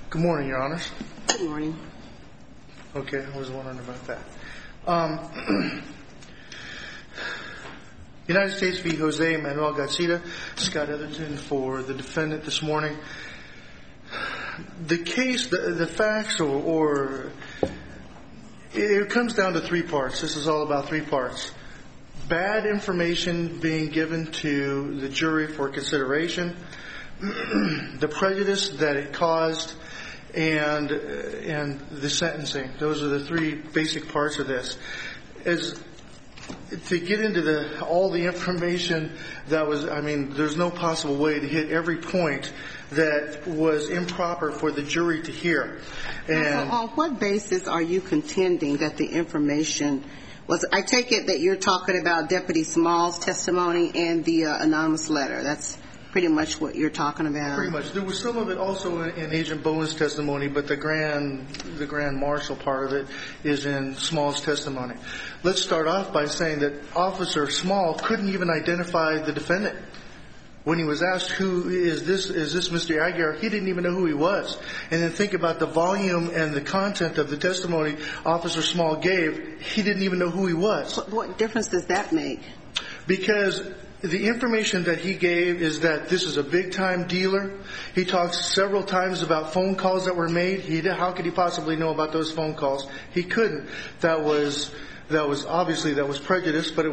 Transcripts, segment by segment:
Good morning, Your Honors. Good morning. Okay, I was wondering about that. United States v. Jose Manuel Garcia, Scott Etherton for the defendant this morning. The case, the facts, it comes down to three parts. This is all about three parts. Bad information being given to the jury for consideration, the prejudice that it caused, and the sentencing. Those are the three basic parts of this. To get into all the information that was, there's no possible way to hit every point that was improper for the jury to hear. And on what basis are you contending that the information was? I take it that you're talking about Deputy Small's testimony and the anonymous letter. That's pretty much what you're talking about. Pretty much. There was some of it also in Agent Bowen's testimony, but the grand marshal part of it is in Small's testimony. Let's start off by saying that Officer Small couldn't even identify the defendant. When he was asked, who is this Mr. Aguirre, he didn't even know who he was. And then think about the volume and the content of the testimony Officer Small gave. He didn't even know who he was. What difference does that make? Because the information that he gave is that this is a big-time dealer. He talks several times about phone calls that were made. How could he possibly know about those phone calls? He couldn't. That was prejudice, but it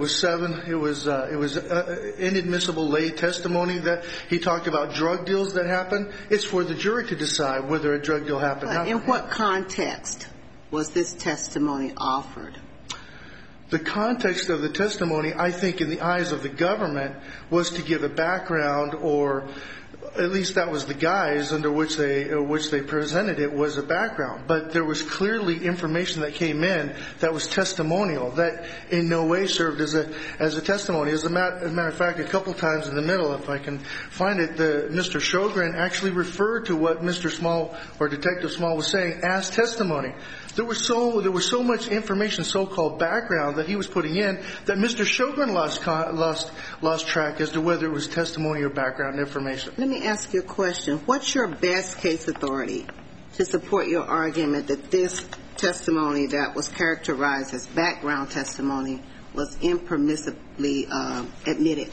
was inadmissible lay testimony that he talked about drug deals that happened. It's for the jury to decide whether a drug deal happened. But in what context was this testimony offered? The context of the testimony, I think, in the eyes of the government, was to give a background, or at least that was the guise under which they presented it, was a background. But there was clearly information that came in that was testimonial, that in no way served as a testimony. As a matter of fact, a couple times in the middle, if I can find it, Mr. Sjogren actually referred to what Mr. Small or Detective Small was saying as testimony. There was so much information, so-called background, that he was putting in that Mr. Sjogren lost track as to whether it was testimony or background information. Let me ask you a question. What's your best case authority to support your argument that this testimony that was characterized as background testimony was impermissibly admitted?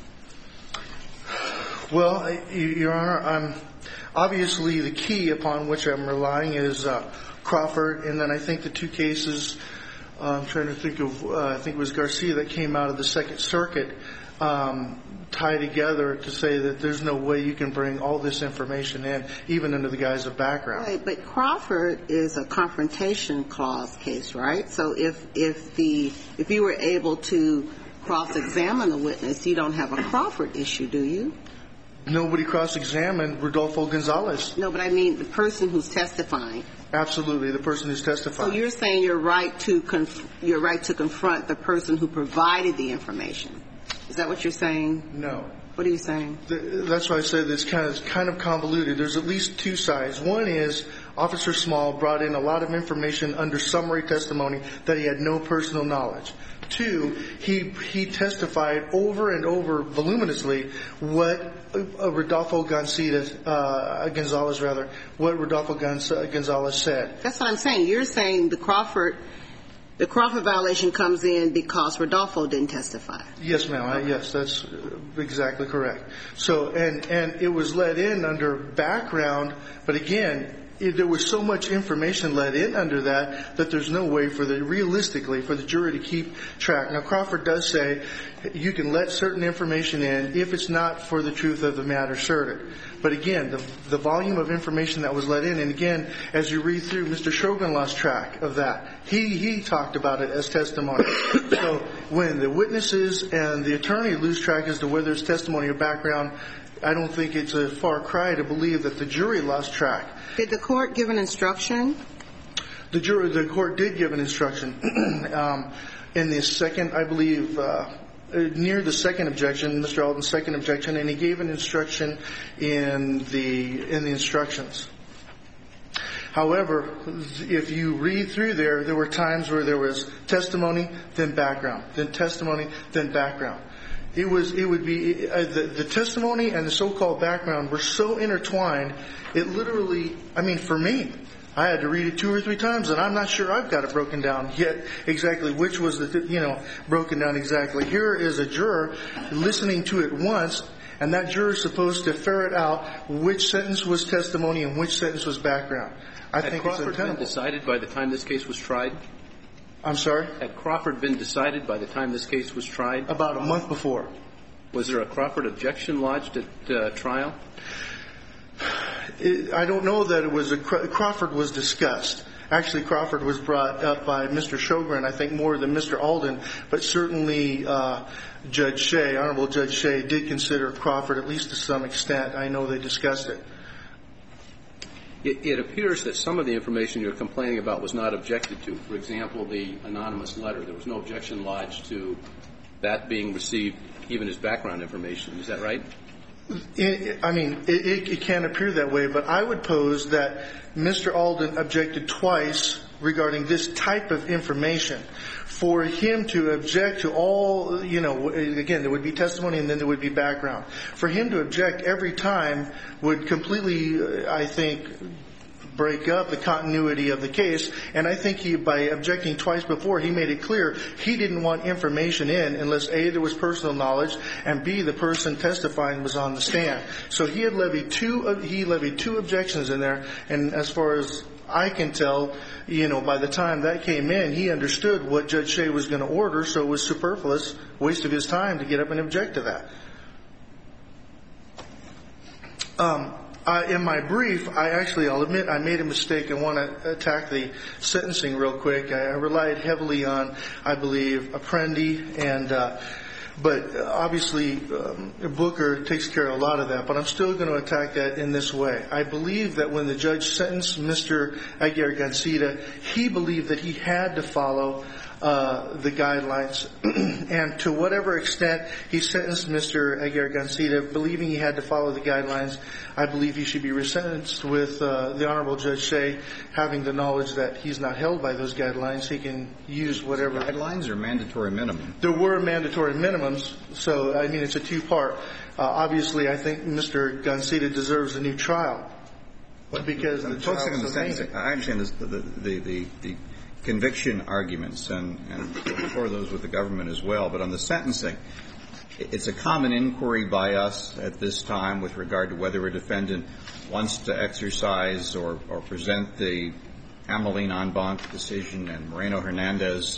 Well, Your Honor, obviously the key upon which I'm relying is Crawford, and then I think the two cases, I'm trying to think of, I think it was Garcia that came out of the Second Circuit, tie together to say that there's no way you can bring all this information in, even under the guise of background. Right, but Crawford is a confrontation clause case, right? So if you were able to cross-examine the witness, you don't have a Crawford issue, do you? Nobody cross-examined Rodolfo Gonzalez. No, but I mean the person who's testifying. Absolutely, the person who's testifying. So you're saying you're right to confront the person who provided the information. Is that what you're saying? No. What are you saying? That's why I said it's kind of convoluted. There's at least two sides. One is Officer Small brought in a lot of information under summary testimony that he had no personal knowledge. Two, he testified over and over voluminously what Rodolfo Gonzalez said. That's what I'm saying. You're saying the Crawford violation comes in because Rodolfo didn't testify. Yes, ma'am. Yes, that's exactly correct. So, and it was let in under background, but again, there was so much information let in under that there's no way realistically for the jury to keep track. Now, Crawford does say you can let certain information in if it's not for the truth of the matter asserted. But again, the volume of information that was let in, and again, as you read through, Mr. Sjogren lost track of that. He talked about it as testimony. So when the witnesses and the attorney lose track as to whether it's testimony or background, I don't think it's a far cry to believe that the jury lost track. Did the court give an instruction? The court did give an instruction. In the second, I believe, near the second objection, Mr. Alden's second objection, and he gave an instruction in the instructions. However, if you read through there were times where there was testimony, then background, then testimony, then background. It would be the testimony and the so-called background were so intertwined. It literally, I mean, for me, I had to read it 2 or 3 times, and I'm not sure I've got it broken down yet exactly which was broken down exactly. Here is a juror listening to it once, and that juror is supposed to ferret out which sentence was testimony and which sentence was background. I think it's untenable. Had Crawford been decided by the time this case was tried? I'm sorry? Had Crawford been decided by the time this case was tried? About a month before. Was there a Crawford objection lodged at trial? I don't know that it was Crawford was discussed. Actually, Crawford was brought up by Mr. Sjogren, I think, more than Mr. Alden, but certainly Judge Shea, Honorable Judge Shea, did consider Crawford, at least to some extent. I know they discussed it. It appears that some of the information you're complaining about was not objected to. For example, the anonymous letter. There was no objection lodged to that being received, even as background information. Is that right? It can appear that way, but I would pose that Mr. Alden objected twice regarding this type of information. For him to object to all, again, there would be testimony and then there would be background. For him to object every time would completely, I think, break up the continuity of the case. And I think by objecting twice before, he made it clear he didn't want information in unless A, there was personal knowledge, and B, the person testifying was on the stand. So he had levied two objections in there, and as far as I can tell, by the time that came in, he understood what Judge Shea was going to order, so it was superfluous, waste of his time to get up and object to that. In my brief, I'll admit I made a mistake. I want to attack the sentencing real quick. I relied heavily on, I believe, Apprendi, but obviously Booker takes care of a lot of that. But I'm still going to attack that in this way. I believe that when the judge sentenced Mr. Aguirre-Gancita, he believed that he had to follow the guidelines. And to whatever extent he sentenced Mr. Aguirre-Gancita, believing he had to follow the guidelines, I believe he should be resentenced with the Honorable Judge Shea having the knowledge that he's not held by those guidelines. He can use whatever. Guidelines or mandatory minimum? There were mandatory minimums, so, it's a two-part. Obviously, I think Mr. Gancita deserves a new trial. Because the focusing on the sentencing. sentencing, I understand the conviction arguments and for those with the government as well. But on the sentencing, it's a common inquiry by us at this time with regard to whether a defendant wants to exercise or present the Ameline en banc decision and Moreno-Hernandez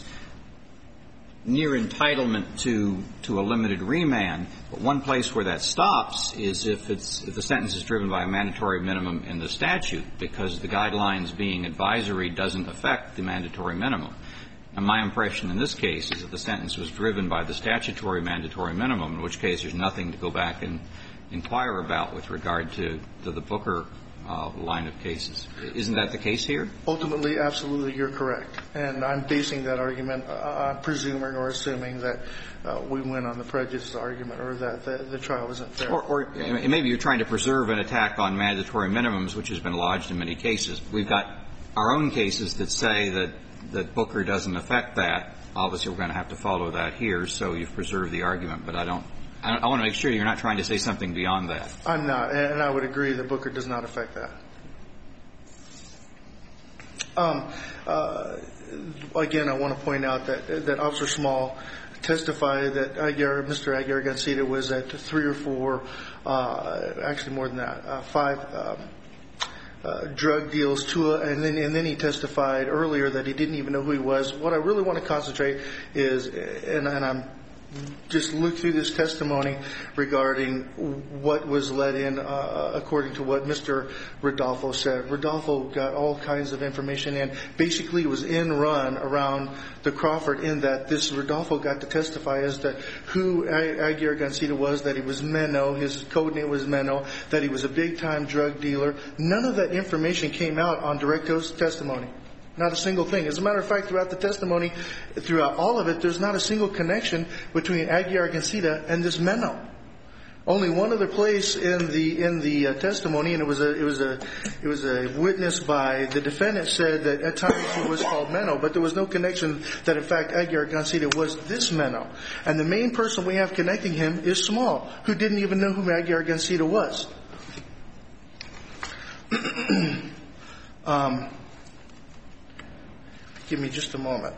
near entitlement to a limited remand. But one place where that stops is if the sentence is driven by a mandatory minimum in the statute, because the guidelines being advisory doesn't affect the mandatory minimum. And my impression in this case is that the sentence was driven by the statutory mandatory minimum, in which case there's nothing to go back and inquire about with regard to the Booker line of cases. Isn't that the case here? Ultimately, absolutely, you're correct. And I'm basing that argument, presuming or assuming that we win on the prejudice argument or that the trial isn't fair. Or maybe you're trying to preserve an attack on mandatory minimums, which has been lodged in many cases. We've got our own cases that say that Booker doesn't affect that. Obviously, we're going to have to follow that here, so you've preserved the argument. But I want to make sure you're not trying to say something beyond that. I'm not, and I would agree that Booker does not affect that. Again, I want to point out that Officer Small testified that Mr. Aguirre-Gancita was at 3 or 4, actually more than that, 5 drug deals, and then he testified earlier that he didn't even know who he was. What I really want to concentrate is, and I'm just look through this testimony regarding what was let in according to what Mr. Rodolfo said. Rodolfo got all kinds of information in. Basically, it was run around the Crawford in that this Rodolfo got to testify as to who Aguirre-Gancita was, that he was Menno, his code name was Menno, that he was a big-time drug dealer. None of that information came out on direct testimony. Not a single thing. As a matter of fact, throughout the testimony, throughout all of it, there's not a single connection between Aguirre-Gancita and this Menno. Only one other place in the testimony, and it was a witness by the defendant, said that at times he was called Menno, but there was no connection that in fact Aguiar Gancita was this Menno. And the main person we have connecting him is Small, who didn't even know who Aguiar Gancita was. Give me just a moment.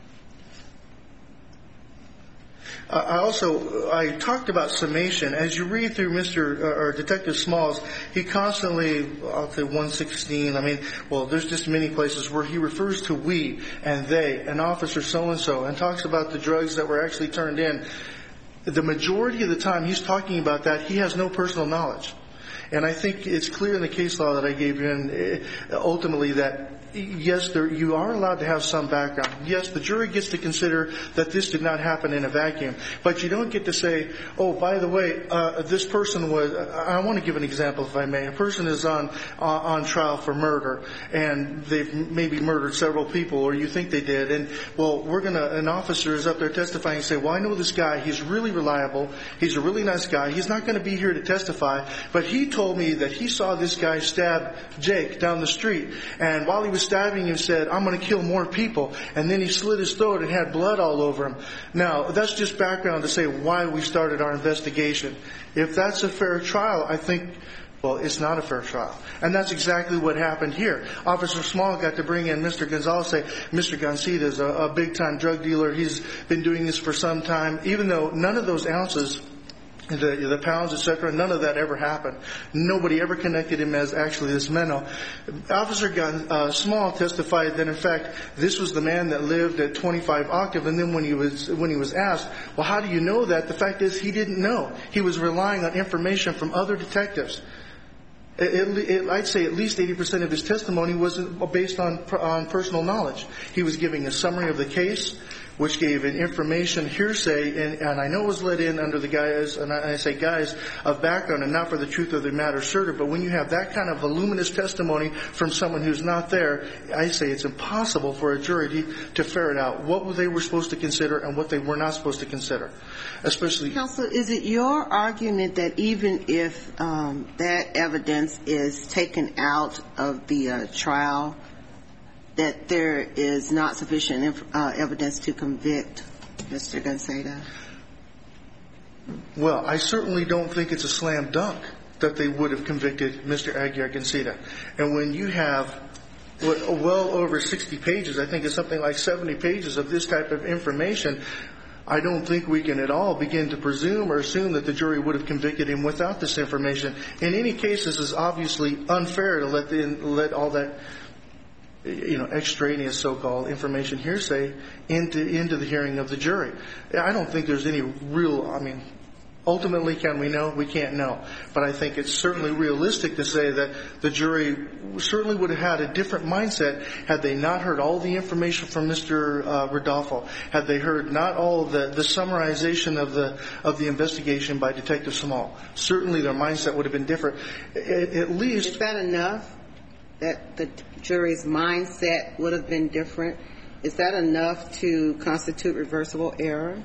I talked about summation. As you read through Detective Smalls, he constantly, I'll say 116, there's just many places where he refers to we and they and officer so-and-so and talks about the drugs that were actually turned in. The majority of the time he's talking about that, he has no personal knowledge. And I think it's clear in the case law that I gave you, and ultimately that, yes, you are allowed to have some background. Yes, the jury gets to consider that this did not happen in a vacuum. But you don't get to say, oh, by the way, this person was, I want to give an example if I may. A person is on trial for murder, and they've maybe murdered several people, or you think they did. And, well, an officer is up there testifying and say, well, I know this guy. He's really reliable. He's a really nice guy. He's not going to be here to testify. But he told me that he saw this guy stab Jake down the street. And while he was stabbing him, said, I'm going to kill more people. And then he slit his throat and had blood all over him. Now, that's just background to say why we started our investigation. If that's a fair trial, I think, well, it's not a fair trial. And that's exactly what happened here. Officer Small got to bring in Mr. Gonzalez, say, Mr. Gancita is a big-time drug dealer. He's been doing this for some time. Even though none of those ounces, the pounds, etc., none of that ever happened. Nobody ever connected him as actually this Menno. Officer Small testified that, in fact, this was the man that lived at 25 Octave. And then when he was asked, well, how do you know that? The fact is he didn't know. He was relying on information from other detectives. I'd say at least 80% of his testimony was based on personal knowledge. He was giving a summary of the case, which gave an information hearsay, and I know it was let in under the guise, and I say guise, of background and not for the truth of the matter asserted, but when you have that kind of voluminous testimony from someone who's not there, I say it's impossible for a jury to ferret out what they were supposed to consider and what they were not supposed to consider. Especially... Counsel, is it your argument that even if that evidence is taken out of the trial, that there is not sufficient evidence to convict Mr. Gancita? Well, I certainly don't think it's a slam dunk that they would have convicted Mr. Aguiar Gancita. And when you have well over 60 pages, I think it's something like 70 pages of this type of information, I don't think we can at all begin to presume or assume that the jury would have convicted him without this information. In any case, this is obviously unfair to let all that extraneous so-called information hearsay into the hearing of the jury. I don't think there's any real, ultimately, can we know? We can't know. But I think it's certainly realistic to say that the jury certainly would have had a different mindset had they not heard all the information from Mr. Rodolfo, had they heard not all the summarization of the investigation by Detective Small. Certainly their mindset would have been different. At least... Is that enough? That the jury's mindset would have been different? Is that enough to constitute reversible error?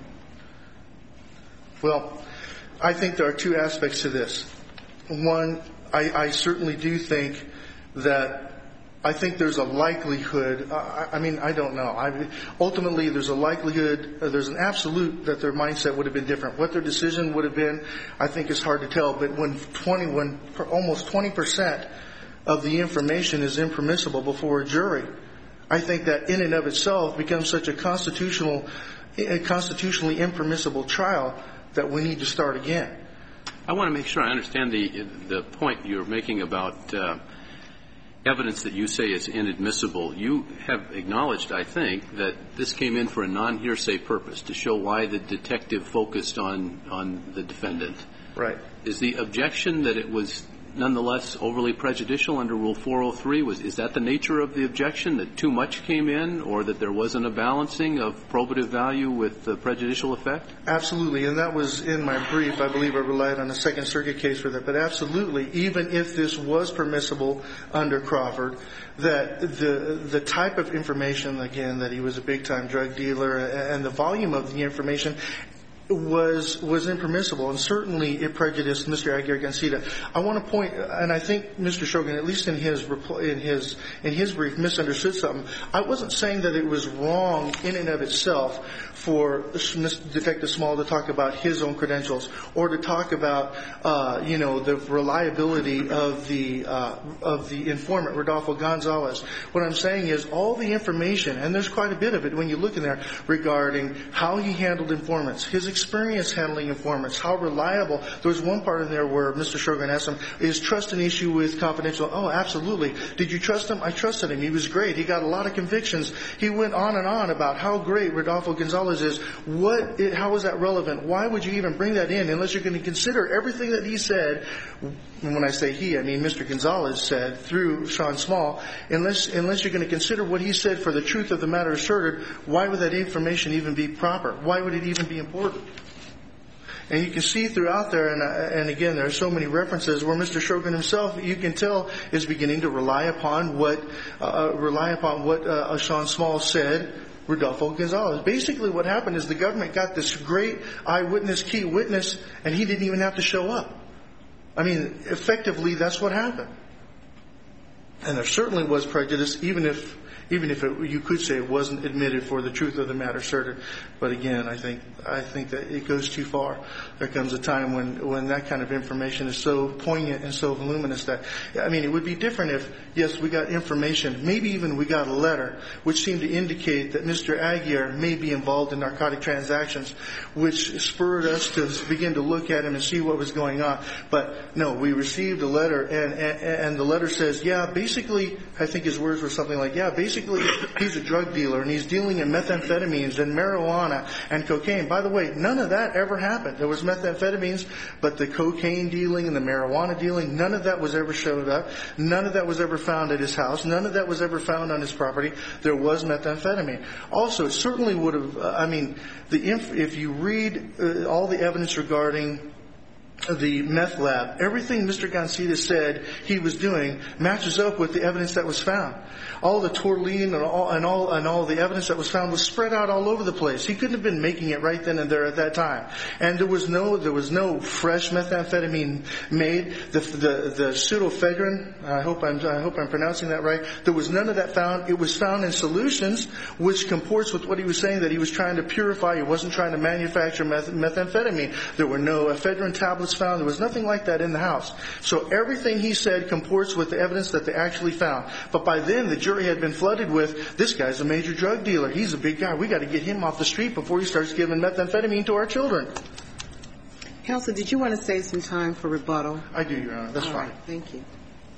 Well, I think there are two aspects to this. One, I certainly do think that there's a likelihood, I don't know. Ultimately, there's a likelihood, there's an absolute that their mindset would have been different. What their decision would have been, I think is hard to tell. But when almost 20% of the information is impermissible before a jury, I think that in and of itself becomes such a constitutionally impermissible trial that we need to start again. I want to make sure I understand the point you're making about evidence that you say is inadmissible. You have acknowledged, I think, that this came in for a non-hearsay purpose, to show why the detective focused on the defendant. Right. Is the objection that it was nonetheless overly prejudicial under Rule 403? Is that the nature of the objection, that too much came in, or that there wasn't a balancing of probative value with the prejudicial effect? Absolutely, and that was in my brief. I believe I relied on a Second Circuit case for that. But absolutely, even if this was permissible under Crawford, that the type of information, again, that he was a big-time drug dealer and the volume of the information, was impermissible, and certainly it prejudiced Mr. Aguirre-Gancita. I want to point, and I think Mr. Shogun, at least in his brief, misunderstood something. I wasn't saying that it was wrong in and of itself for Detective Small to talk about his own credentials or to talk about the reliability of the informant Rodolfo Gonzalez. What I'm saying is all the information, and there's quite a bit of it when you look in there, regarding how he handled informants, his experience handling informants, how reliable. There was one part in there where Mr. Shogun asked him, is trust an issue with confidential? Oh, absolutely. Did you trust him? I trusted him. He was great. He got a lot of convictions. He went on and on about how great Rodolfo Gonzalez is. How is that relevant? Why would you even bring that in unless you're going to consider everything that he said? And when I say he, I mean Mr. Gonzalez said through Sean Small. Unless you're going to consider what he said for the truth of the matter asserted, why would that information even be proper? Why would it even be important? And you can see throughout there, and again, there are so many references where Mr. Shogun himself, you can tell, is beginning to rely upon what Sean Small said, Rodolfo Gonzalez. Basically what happened is the government got this great eyewitness, key witness, and he didn't even have to show up. I mean, effectively, that's what happened. And there certainly was prejudice, even if you could say it wasn't admitted for the truth of the matter asserted. But again, I think that it goes too far. There comes a time when that kind of information is so poignant and so voluminous that, I mean, it would be different if, yes, we got information, maybe even we got a letter, which seemed to indicate that Mr. Aguirre may be involved in narcotic transactions, which spurred us to begin to look at him and see what was going on. But no, we received a letter, and the letter says, yeah, basically, I think his words were something like, yeah, basically, he's a drug dealer and he's dealing in methamphetamines and marijuana and cocaine. By the way, none of that ever happened. There was methamphetamines, but the cocaine dealing and the marijuana dealing, none of that was ever showed up. None of that was ever found at his house. None of that was ever found on his property. There was methamphetamine. Also, it certainly would have, if you read all the evidence regarding the meth lab, everything Mr. Gancita said he was doing matches up with the evidence that was found. All the Tourmaline and all the evidence that was found was spread out all over the place. He couldn't have been making it right then and there at that time. And there was no fresh methamphetamine made. The pseudoephedrine, I hope I'm pronouncing that right. There was none of that found. It was found in solutions, which comports with what he was saying, that he was trying to purify. He wasn't trying to manufacture methamphetamine. There were no ephedrine tablets found. There was nothing like that in the house. So everything he said comports with the evidence that they actually found. But by then, the jury had been flooded with, this guy's a major drug dealer. He's a big guy. We got to get him off the street before he starts giving methamphetamine to our children. Counsel, did you want to save some time for rebuttal? I do, Your Honor. That's fine. Right, thank you.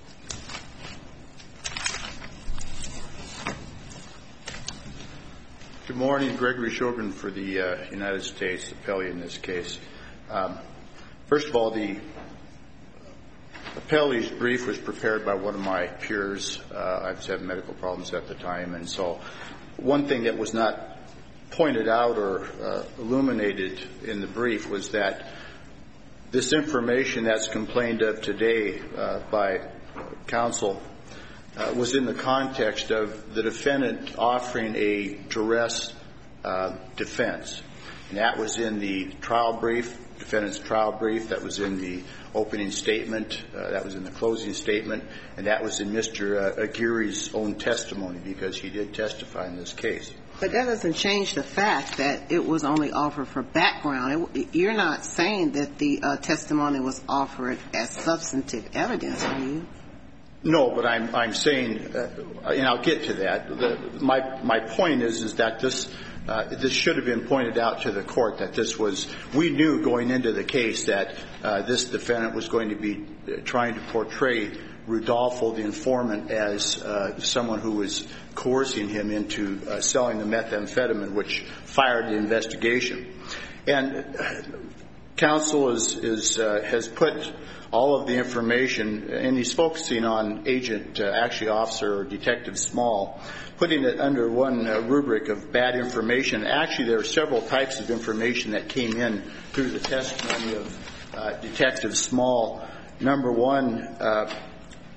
Good morning. Gregory Shogun for the United States appellee in this case. First of all, the appellee's brief was prepared by one of my peers. I was having medical problems at the time, and so one thing that was not pointed out or illuminated in the brief was that this information that's complained of today by counsel was in the context of the defendant offering a duress defense. And that was in the trial brief, defendant's trial brief. That was in the opening statement. That was in the closing statement. And that was in Mr. Aguirre's own testimony, because he did testify in this case. But that doesn't change the fact that it was only offered for background. You're not saying that the testimony was offered as substantive evidence, are you? No, but I'm saying, and I'll get to that. My point is that this should have been pointed out to the court, that this was, we knew going into the case that this defendant was going to be trying to portray Rodolfo, the informant, as someone who was coercing him into selling the methamphetamine, which fired the investigation. And counsel has put all of the information, and he's focusing on Officer or Detective Small, putting it under one rubric of bad information. Actually, there are several types of information that came in through the testimony of Detective Small. Number one,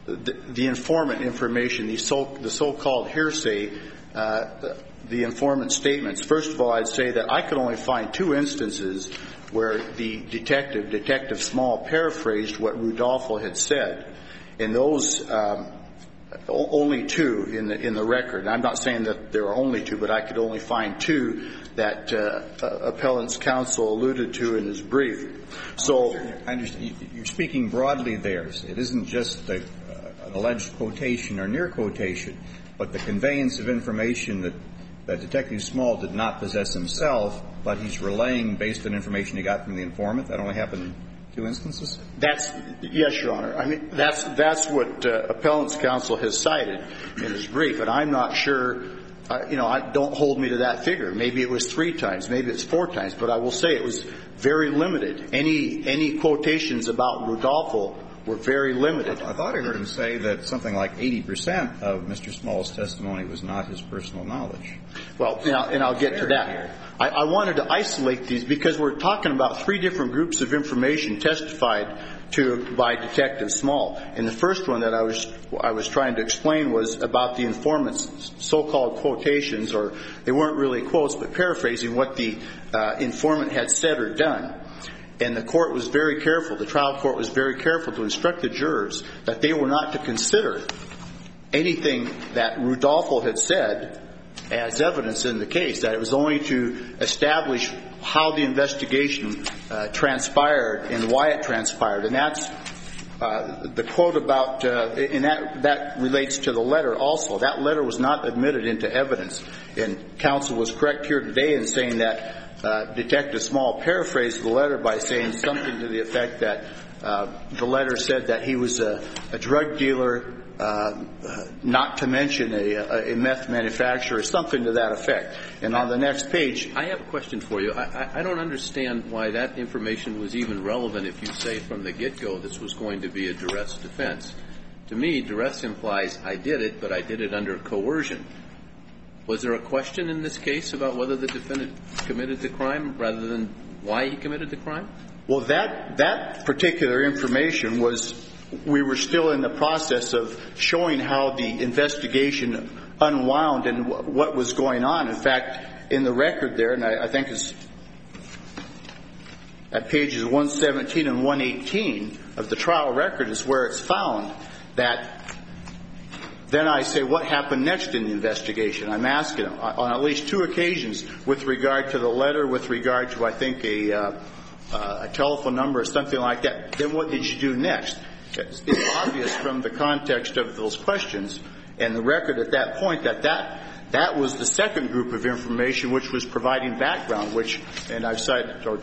the informant information, the so-called hearsay, the informant statements. First of all, I'd say that I could only find 2 instances where the Detective Small, paraphrased what Rudolfo had said. And those, only 2 in the record. I'm not saying that there are only 2, but I could only find 2 that appellant's counsel alluded to in his brief. So I understand. You're speaking broadly there. It isn't just an alleged quotation or near quotation, but the conveyance of information that Detective Small did not possess himself, but he's relaying based on information he got from the informant. That only happened in 2 instances? Yes, Your Honor. I mean, that's what appellant's counsel has cited in his brief, and I'm not sure. Don't hold me to that figure. Maybe it was 3 times, maybe it's 4 times, but I will say it was very limited. Any quotations about Rudolfo were very limited. I thought I heard him say that something like 80% of Mr. Small's testimony was not his personal knowledge. Well, and I'll get to that. I wanted to isolate these because we're talking about 3 different groups of information testified to by Detective Small. And the first one that I was trying to explain was about the informant's so-called quotations, or they weren't really quotes, but paraphrasing what the informant had said or done. And the court was very careful, the trial court was very careful to instruct the jurors that they were not to consider anything that Rudolfo had said as evidence in the case, that it was only to establish how the investigation transpired and why it transpired. And that's the quote about, and that relates to the letter also. That letter was not admitted into evidence. And counsel was correct here today in saying that Detective Small paraphrased the letter by saying something to the effect that the letter said that he was a drug dealer, not to mention a meth manufacturer, something to that effect. And on the next page, I have a question for you. I don't understand why that information was even relevant if you say from the get-go this was going to be a duress defense. To me, duress implies I did it, but I did it under coercion. Was there a question in this case about whether the defendant committed the crime rather than why he committed the crime? Well, that particular information was, we were still in the process of showing how the investigation unwound and what was going on. In fact, in the record there, and I think it's at pages 117 and 118 of the trial record is where it's found that then I say, what happened next in the investigation? I'm asking him on at least 2 occasions with regard to the letter, with regard to, I think, a telephone number or something like that. Then what did you do next? It's obvious from the context of those questions and the record at that point that was the second group of information which was providing background, which, and I've cited, or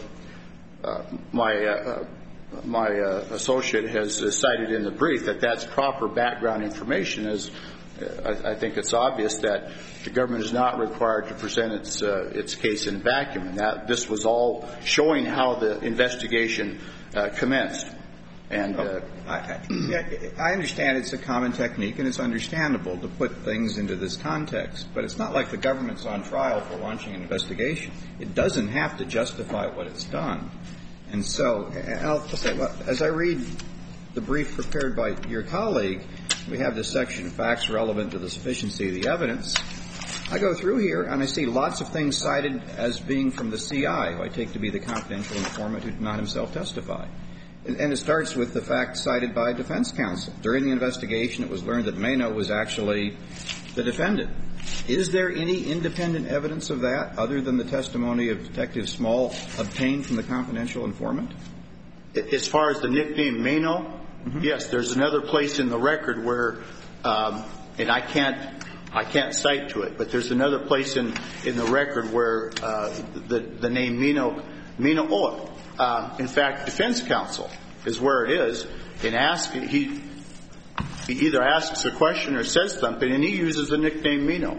my associate has cited in the brief that that's proper background information. As I think it's obvious that the government is not required to present its case in vacuum, and that this was all showing how the investigation commenced. And I understand it's a common technique and it's understandable to put things into this context, but it's not like the government's on trial for launching an investigation. It doesn't have to justify what it's done. And so, I'll say, as I read the brief prepared by your colleague, we have this section, facts relevant to the sufficiency of the evidence. I go through here and I see lots of things cited as being from the CI, who I take to be the confidential informant who did not himself testify. And it starts with the fact cited by defense counsel. During the investigation, it was learned that Mano was actually the defendant. Is there any independent evidence of that other than the testimony of Detective Small obtained from the confidential informant? As far as the nickname Mano, yes, there's another place in the record where, and I can't cite to it, but there's another place in the record where the name Mano, in fact, defense counsel is where it is, and he either asks a question or says something, and he uses the nickname Mano.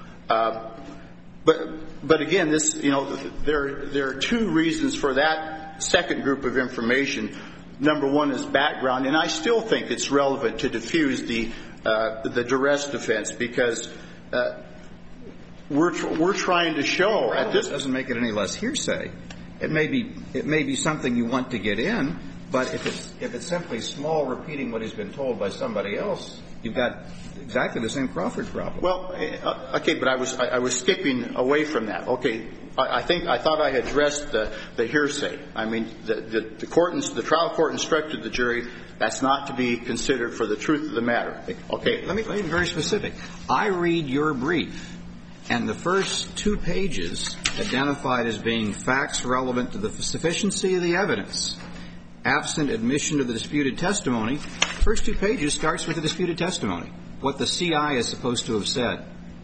But again, this, there are 2 reasons for that second group of information. Number 1 is background, and I still think it's relevant to diffuse the duress defense because we're trying to show at this. Doesn't make it any less hearsay. It may be something you want to get in, But if it's simply Small repeating what he's been told by somebody else, you've got exactly the same Crawford problem. Well, okay, but I was skipping away from that. Okay, I thought I addressed the hearsay. I mean, the trial court instructed the jury that's not to be considered for the truth of the matter. Okay. Let me be very specific. I read your brief, and the first 2 pages identified as being facts relevant to the sufficiency of the evidence, absent admission of the disputed testimony. The first 2 pages starts with the disputed testimony, what the CI is supposed to have said.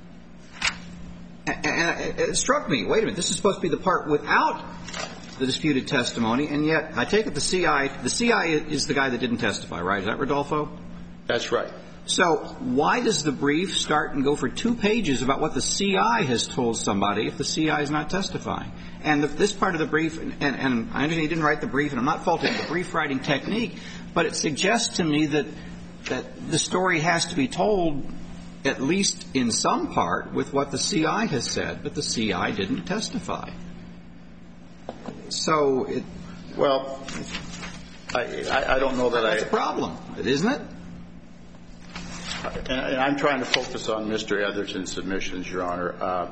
And it struck me, wait a minute, this is supposed to be the part without the disputed testimony, and yet I take it the CI is the guy that didn't testify, right? Is that Rodolfo? That's right. So why does the brief start and go for 2 pages about what the CI has told somebody if the CI is not testifying? And this part of the brief, and I understand he didn't write the brief, and I'm not faulting the brief writing technique, but it suggests to me that the story has to be told at least in some part with what the CI has said, but the CI didn't testify. So it... Well, I don't know that that's a problem, isn't it? And I'm trying to focus on Mr. Etherton's submissions, Your Honor.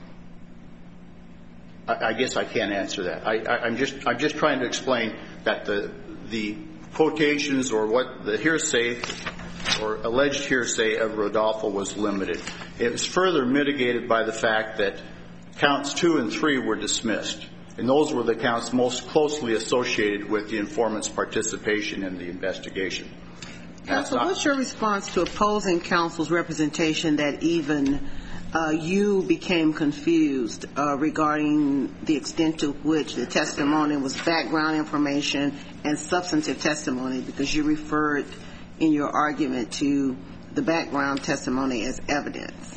I guess I can't answer that. I'm just trying to explain that the quotations or what the hearsay or alleged hearsay of Rodolfo was limited. It was further mitigated by the fact that counts 2 and 3 were dismissed. And those were the counts most closely associated with the informant's participation in the investigation. Counsel, what's your response to opposing counsel's representation that even you became confused regarding the extent to which the testimony was background information and substantive testimony, because you referred in your argument to the background testimony as evidence?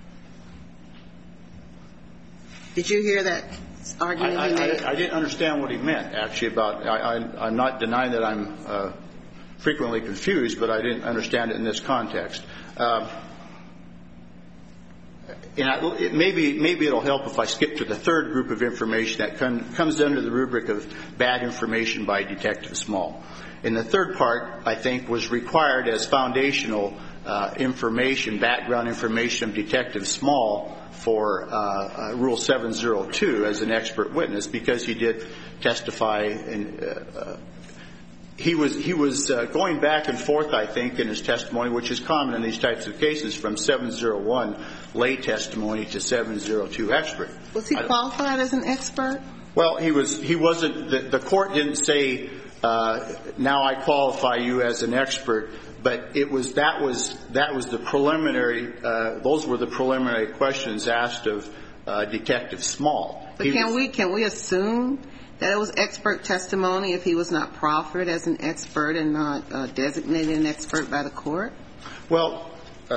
Did you hear that argument he made? I didn't understand what he meant, actually, about I'm not denying that I'm frequently confused, but I didn't understand it in this context. Maybe it'll help if I skip to the third group of information that comes under the rubric of bad information by Detective Small. And the third part, I think, was required as foundational information, background information of Detective Small for Rule 702 as an expert witness, because he did testify and he was going back and forth, I think, in his testimony, which is common in these types of cases, from 701 lay testimony to 702 expert. Was he qualified as an expert? Well, he wasn't. The court didn't say, now I qualify you as an expert, but that was the preliminary. Those were the preliminary questions asked of Detective Small. But can we assume that it was expert testimony if he was not proffered as an expert and not designated an expert by the court? Well,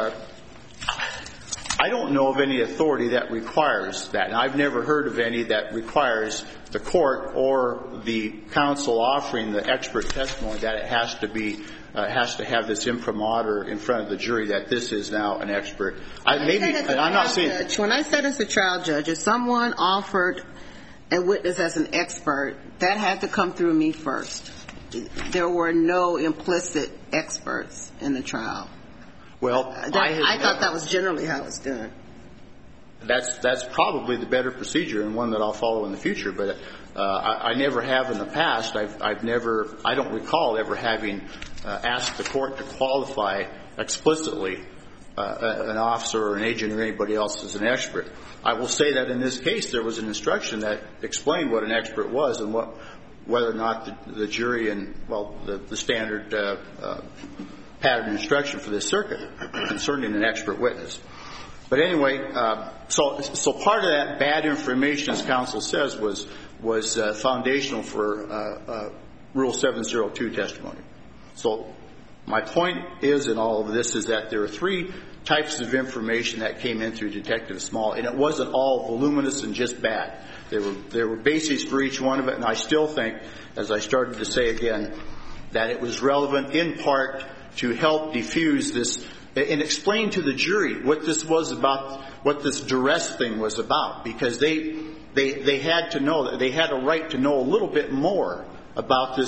I don't know of any authority that requires that. And I've never heard of any that requires the court or the counsel offering the expert testimony that it has to have this imprimatur in front of the jury that this is now an expert. I'm not saying. When I said as a trial judge, if someone offered a witness as an expert, that had to come through me first. There were no implicit experts in the trial. Well, I thought that was generally how it was done. That's probably the better procedure and one that I'll follow in the future. But I never have in the past. I don't recall ever having asked the court to qualify explicitly an officer or an agent or anybody else as an expert. I will say that in this case there was an instruction that explained what an expert was and whether or not the jury and, well, the standard pattern instruction for this circuit concerning an expert witness. But anyway, so part of that bad information, as counsel says, was foundational for Rule 702 testimony. So my point is in all of this is that there are 3 types of information that came in through Detective Small, and it wasn't all voluminous and just bad. There were bases for each one of it, and I still think, as I started to say again, that it was relevant in part to help diffuse this and explain to the jury what this was about, what this duress thing was about, because they had to know, they had a right to know a little bit more about this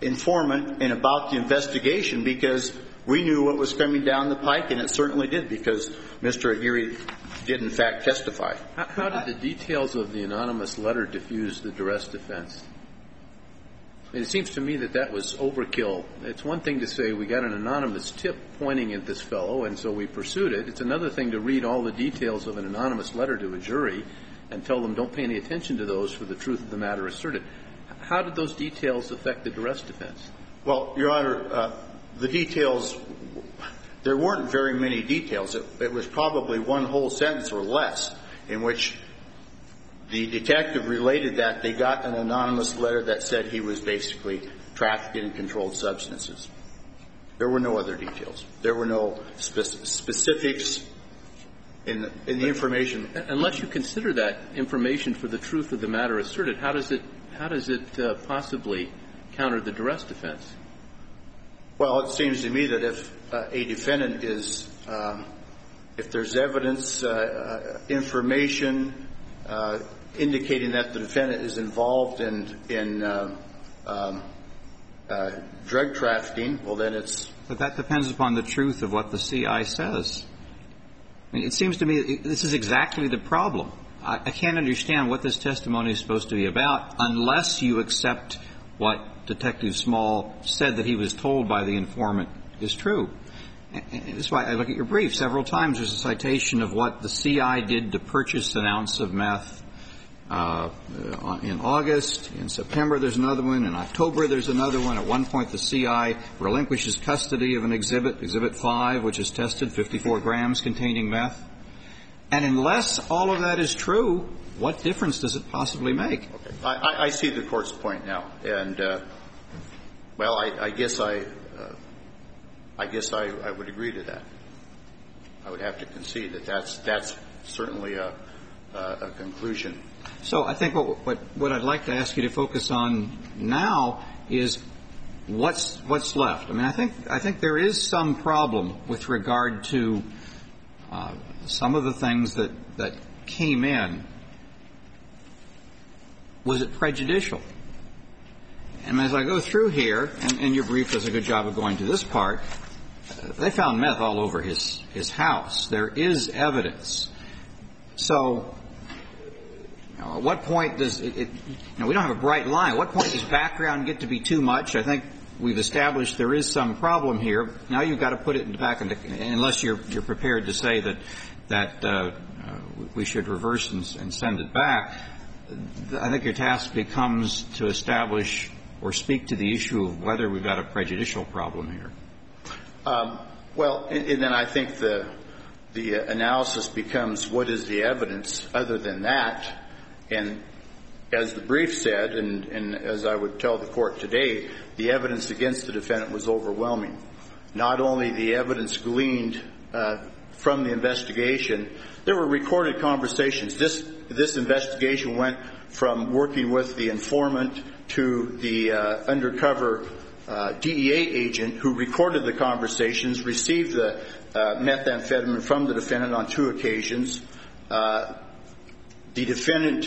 informant and about the investigation because we knew what was coming down the pike, and it certainly did because Mr. Aguirre did, in fact, testify. How did the details of the anonymous letter diffuse the duress defense? It seems to me that was overkill. It's one thing to say we got an anonymous tip pointing at this fellow, and so we pursued it. It's another thing to read all the details of an anonymous letter to a jury and tell them don't pay any attention to those for the truth of the matter asserted. How did those details affect the duress defense? Well, Your Honor, the details, there weren't very many details. It was probably one whole sentence or less in which the detective related that they got an anonymous letter that said he was basically trafficking in controlled substances. There were no other details. There were no specifics in the information. Unless you consider that information for the truth of the matter asserted, how does it possibly counter the duress defense? Well, it seems to me that if a defendant is, if there's evidence, information indicating that the defendant is involved in drug trafficking, well, then it's. But that depends upon the truth of what the CI says. I mean, it seems to me this is exactly the problem. I can't understand what this testimony is supposed to be about unless you accept what Detective Small said that he was told by the informant is true. And that's why I look at your brief. Several times there's a citation of what the CI did to purchase an ounce of meth in August. In September there's another one. In October there's another one. At one point the CI relinquishes custody of an exhibit, Exhibit 5, which is tested, 54 grams containing meth. And unless all of that is true, what difference does it possibly make? Okay. I see the Court's point now. And, well, I guess I would agree to that. I would have to concede that that's certainly a conclusion. So I think what I'd like to ask you to focus on now is what's left. I mean, I think there is some problem with regard to some of the things that came in. Was it prejudicial? And as I go through here, and your brief does a good job of going to this part, they found meth all over his house. There is evidence. So at what point does it we don't have a bright line. At what point does background get to be too much? I think we've established there is some problem here. Now you've got to put it back into, unless you're prepared to say that we should reverse and send it back. I think your task becomes to establish or speak to the issue of whether we've got a prejudicial problem here. Well, and then I think the analysis becomes what is the evidence other than that. And as the brief said, and as I would tell the Court today, the evidence against the defendant was overwhelming. Not only the evidence gleaned from the investigation, there were recorded conversations. This investigation went from working with the informant to the undercover DEA agent who recorded the conversations, received the methamphetamine from the defendant on 2 occasions. The defendant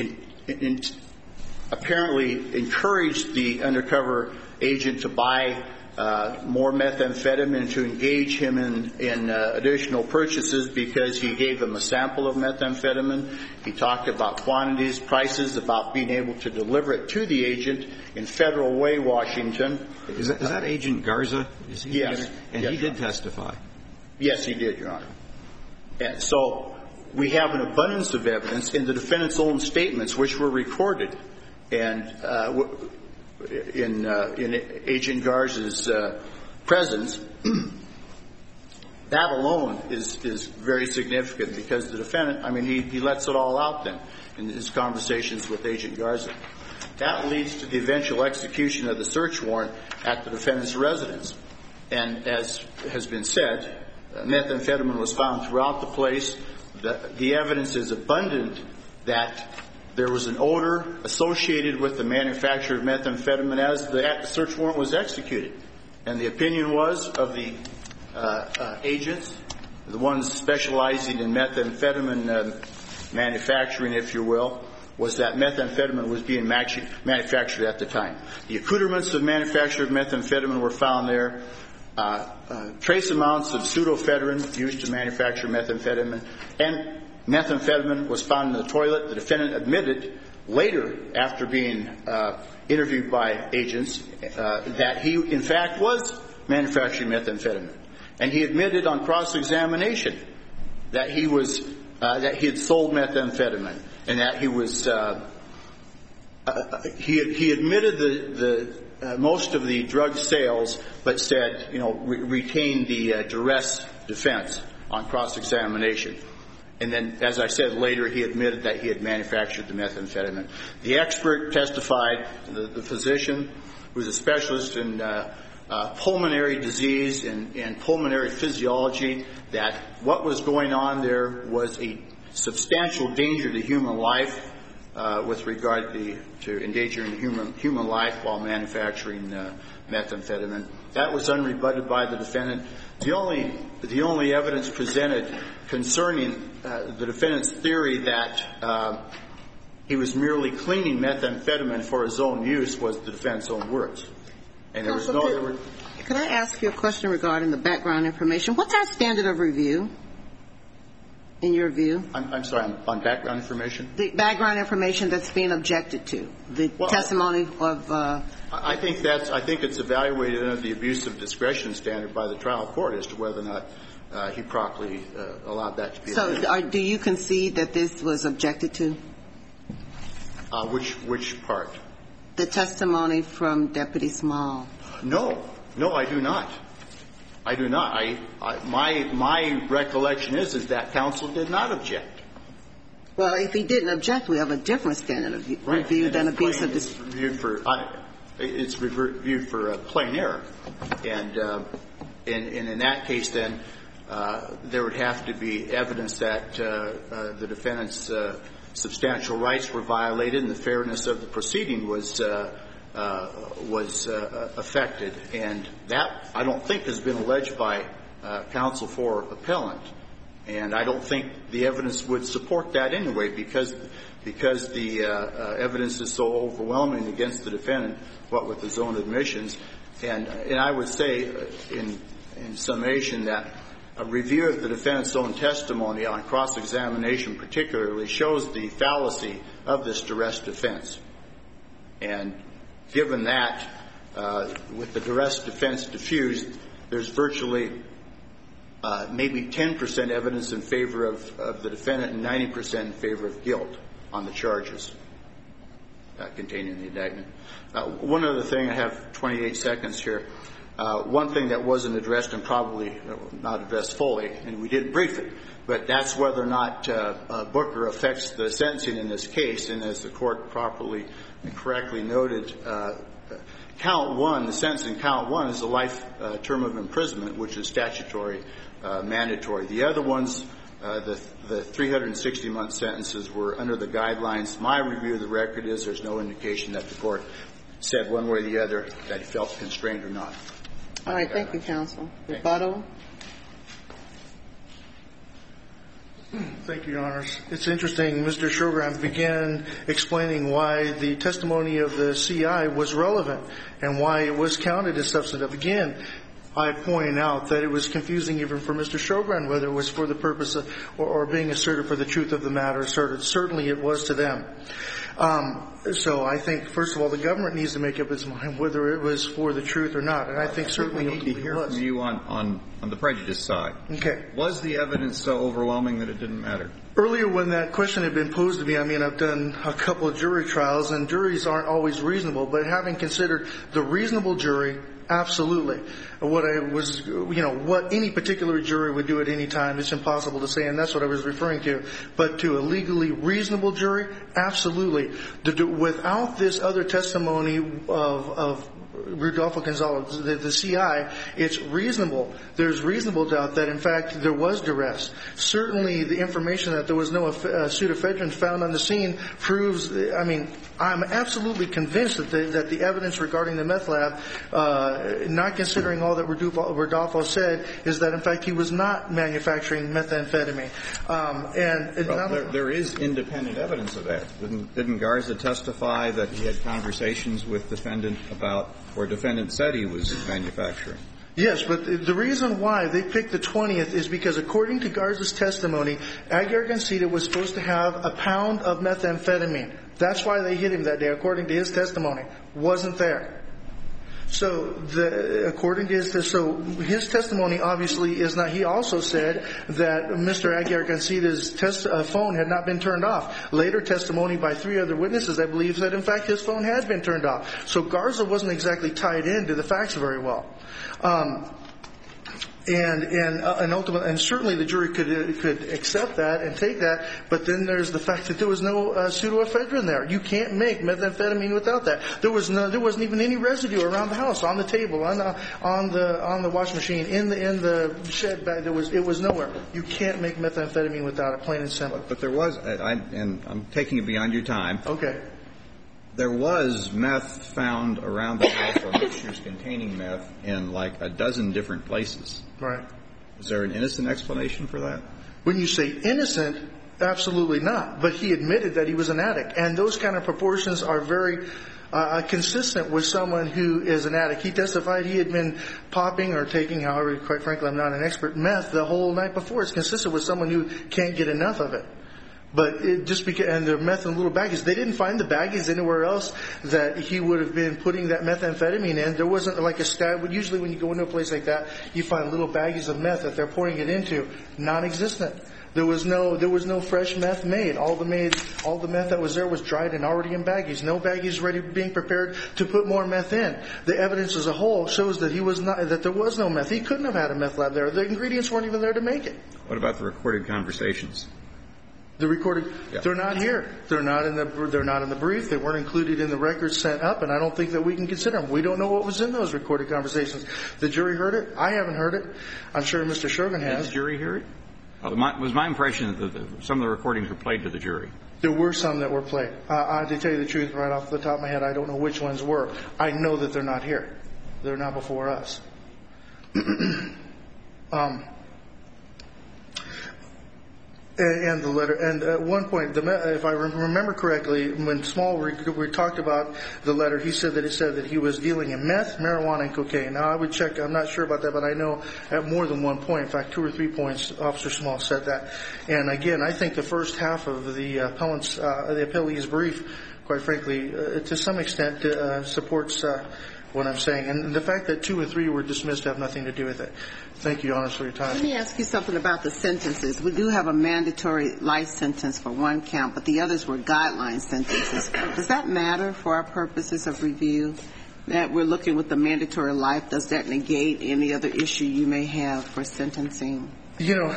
apparently encouraged the undercover agent to buy more methamphetamine, to engage him in additional purchases because he gave him a sample of methamphetamine. He talked about quantities, prices, about being able to deliver it to the agent in Federal Way, Washington. Is that Agent Garza? Yes. And he did testify? Yes, he did, Your Honor. And so we have an abundance of evidence in the defendant's own statements, which were recorded. And in Agent Garza's presence, that alone is very significant because the defendant, I mean, he lets it all out then in his conversations with Agent Garza. That leads to the eventual execution of the search warrant at the defendant's residence. And as has been said, methamphetamine was found throughout the place. The evidence is abundant that there was an odor associated with the manufacture of methamphetamine as the search warrant was executed. And the opinion was of the agents, the ones specializing in methamphetamine manufacturing, if you will, was that methamphetamine was being manufactured at the time. The accoutrements of manufacture of methamphetamine were found there. Trace amounts of pseudoephedrine used to manufacture methamphetamine, and methamphetamine was found in the toilet. The defendant admitted later, after being interviewed by agents, that he, in fact, was manufacturing methamphetamine. And he admitted on cross-examination that he had sold methamphetamine, and that he admitted the most of the drug sales, but said, retained the duress defense on cross-examination. And then, as I said later, he admitted that he had manufactured the methamphetamine. The expert testified, the physician, who was a specialist in pulmonary disease and pulmonary physiology, that what was going on there was a substantial danger to human life with regard to endangering human life while manufacturing methamphetamine. That was unrebutted by the defendant. The only evidence presented concerning the defendant's theory that he was merely cleaning methamphetamine for his own use was the defendant's own words. And there was no... Could I ask you a question regarding the background information? What's our standard of review, in your view? I'm sorry, on background information? The background information that's being objected to, the testimony of... I think it's evaluated under the abuse of discretion standard by the trial court as to whether or not he properly allowed that to be. So do you concede that this was objected to? Which part? The testimony from Deputy Small. No, I do not. I do not. My recollection is that counsel did not object. Well, if he didn't object, we have a different standard of review than abuse of discretion. It's reviewed for plain error. And in that case, then, there would have to be evidence that the defendant's substantial rights were violated and the fairness of the proceeding was affected. And that, I don't think, has been alleged by counsel for appellant. And I don't think the evidence would support that anyway, because the evidence is so overwhelming against the defendant, what with his own admissions. And I would say, in summation, that a review of the defendant's own testimony on cross-examination particularly shows the fallacy of this duress defense. And given that, with the duress defense diffused, there's virtually maybe 10% evidence in favor of the defendant and 90% in favor of guilt on the charges contained in the indictment. One other thing, I have 28 seconds here. One thing that wasn't addressed and probably not addressed fully, and we did brief it, but that's whether or not Booker affects the sentencing in this case. And as the court properly and correctly noted, count one, the sentence in count one is a life term of imprisonment, which is statutory mandatory. The other ones, the 360-month sentences were under the guidelines. My review of the record is there's no indication that the court said one way or the other that he felt constrained or not. All right. Thank you, counsel. Rebuttal. Thank you, Your Honors. It's interesting. Mr. Shogran began explaining why the testimony of the CI was relevant and why it was counted as substantive. Again, I point out that it was confusing even for Mr. Shogran whether it was for the purpose of or being asserted for the truth of the matter asserted. Certainly it was to them. So I think, first of all, the government needs to make up its mind whether it was for the truth or not. And I think certainly we need to hear from you on the prejudice side. Okay. Was the evidence so overwhelming that it didn't matter? Earlier when that question had been posed to me, I mean, I've done a couple of jury trials, and juries aren't always reasonable. But having considered the reasonable jury, absolutely. What I was, what any particular jury would do at any time, it's impossible to say, and that's what I was referring to. But to a legally reasonable jury, absolutely. Without this other testimony of Rodolfo Gonzalez, the CI, it's reasonable. There's reasonable doubt that, in fact, there was duress. Certainly, the information that there was no pseudoephedrine found on the scene proves, I mean, I'm absolutely convinced that the evidence regarding the meth lab, not considering all that Rodolfo said, is that, in fact, he was not manufacturing methamphetamine. There is independent evidence of that. Didn't Garza testify that he had conversations with defendant about, or defendant said he was manufacturing? Yes, but the reason why they picked the 20th is because, according to Garza's testimony, Aguirre-Gancita was supposed to have a pound of methamphetamine. That's why they hit him that day, according to his testimony. Wasn't there. So, according to his testimony, obviously is not. He also said that Mr. Aguirre-Gancita's phone had not been turned off. Later testimony by 3 other witnesses, I believe, said in fact his phone had been turned off. So Garza wasn't exactly tied into the facts very well. And ultimately, and certainly the jury could accept that and take that, but then there's the fact that there was no pseudoephedrine there. You can't make methamphetamine without that. There wasn't even any residue around the house, on the table, on the washing machine, in the shed bag. It was nowhere. You can't make methamphetamine without it, plain and simple. But there was, and I'm taking it beyond your time. Okay. There was meth found around the house, or mixtures containing meth, in like a dozen different places. Right. Is there an innocent explanation for that? When you say innocent, absolutely not. But he admitted that he was an addict. And those kind of proportions are very consistent with someone who is an addict. He testified he had been popping or taking, however, quite frankly, I'm not an expert, meth the whole night before. It's consistent with someone who can't get enough of it. But and the meth in little baggies, they didn't find the baggies anywhere else that he would have been putting that methamphetamine in. There wasn't like a stab. Usually when you go into a place like that, you find little baggies of meth that they're pouring it into. Non-existent. There was no fresh meth made. All the meth that was there was dried and already in baggies. No baggies ready being prepared to put more meth in. The evidence as a whole shows that that there was no meth. He couldn't have had a meth lab there. The ingredients weren't even there to make it. What about the recorded conversations? The recorded, yeah. They're not here. They're not in the brief. They weren't included in the records sent up, and I don't think that we can consider them. We don't know what was in those recorded conversations. The jury heard it. I haven't heard it. I'm sure Mr. Shogan has. Did the jury hear it? It was my impression that some of the recordings were played to the jury. There were some that were played. To tell you the truth, right off the top of my head, I don't know which ones were. I know that they're not here. They're not before us. And the letter, and at one point, if I remember correctly, when Small we talked about the letter, he said that he was dealing in meth, marijuana, and cocaine. Now I would check. I'm not sure about that, but I know at more than one point, in fact, 2 or 3 points, Officer Small said that. And again, I think the first half of the appellee's brief, quite frankly, to some extent, supports what I'm saying. And the fact that 2 or 3 were dismissed have nothing to do with it. Thank you, Your Honor, for your time. Let me ask you something about the sentences. We do have a mandatory life sentence for one count, but the others were guideline sentences. Does that matter for our purposes of review, that we're looking with the mandatory life? Does that negate any other issue you may have for sentencing? You know,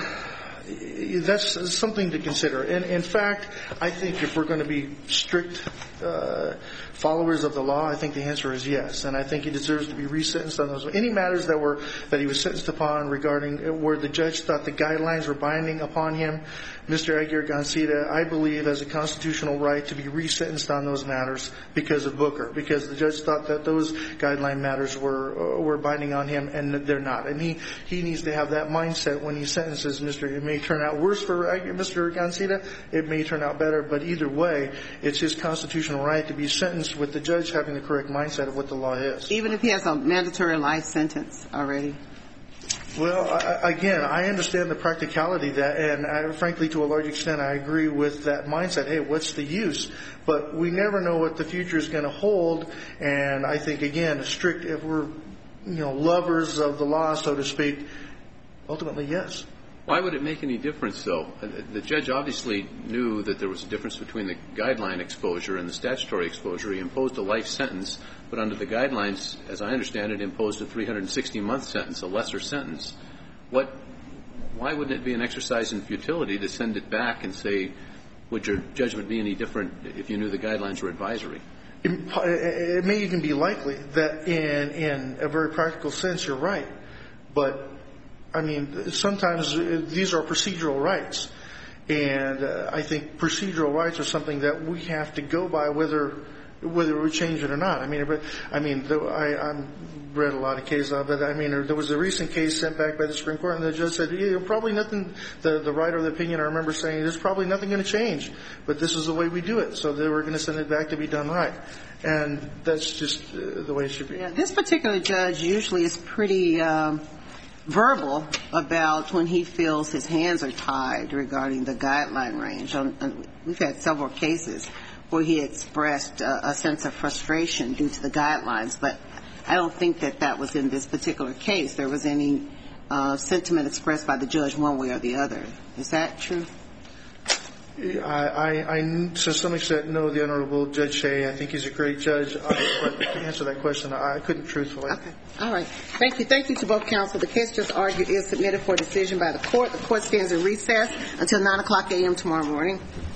that's something to consider. And in fact, I think if we're going to be strict followers of the law, I think the answer is yes. And I think he deserves to be resentenced on those. Any matters that he was sentenced upon regarding where the judge thought the guidelines were binding upon him, Mr. Aguirre-Gancita, I believe, has a constitutional right to be resentenced on those matters because of Booker, because the judge thought that those guideline matters were binding on him, and they're not. And he needs to have that mindset when he sentences Mr. It may turn out worse for Mr. Gancita. It may turn out better, but either way, it's his constitutional right to be sentenced with the judge having the correct mindset of what the law is. Even if he has a mandatory life sentence already? Well, again, I understand the practicality of that, and frankly, to a large extent, I agree with that mindset. Hey, what's the use? But we never know what the future is going to hold, and I think, again, if we're, lovers of the law, so to speak, ultimately, yes. Why would it make any difference, though? The judge obviously knew that there was a difference between the guideline exposure and the statutory exposure. He imposed a life sentence, but under the guidelines, as I understand it, imposed a 360-month sentence, a lesser sentence. Why wouldn't it be an exercise in futility to send it back and say, would your judgment be any different if you knew the guidelines were advisory? it may even be likely that in a very practical sense you're right. But, I mean, sometimes these are procedural rights. And I think procedural rights are something that we have to go by whether we change it or not. I read a lot of cases of it. I mean, there was a recent case sent back by the Supreme Court, and the judge said, probably nothing, the writer of the opinion, I remember saying, there's probably nothing going to change, but this is the way we do it. So they were going to send it back to be done right. And that's just the way it should be. Yeah, this particular judge usually is pretty verbal about when he feels his hands are tied regarding the guideline range. We've had several cases where he expressed a sense of frustration due to the guidelines, but I don't think that was in this particular case. There was any sentiment expressed by the judge one way or the other. Is that true? I to some extent know the Honorable Judge Shea. I think he's a great judge. But to answer that question, I couldn't truthfully. Okay. All right. Thank you. Thank you to both counsel. The case just argued is submitted for decision by the court. The court stands in recess until 9:00 a.m. tomorrow morning.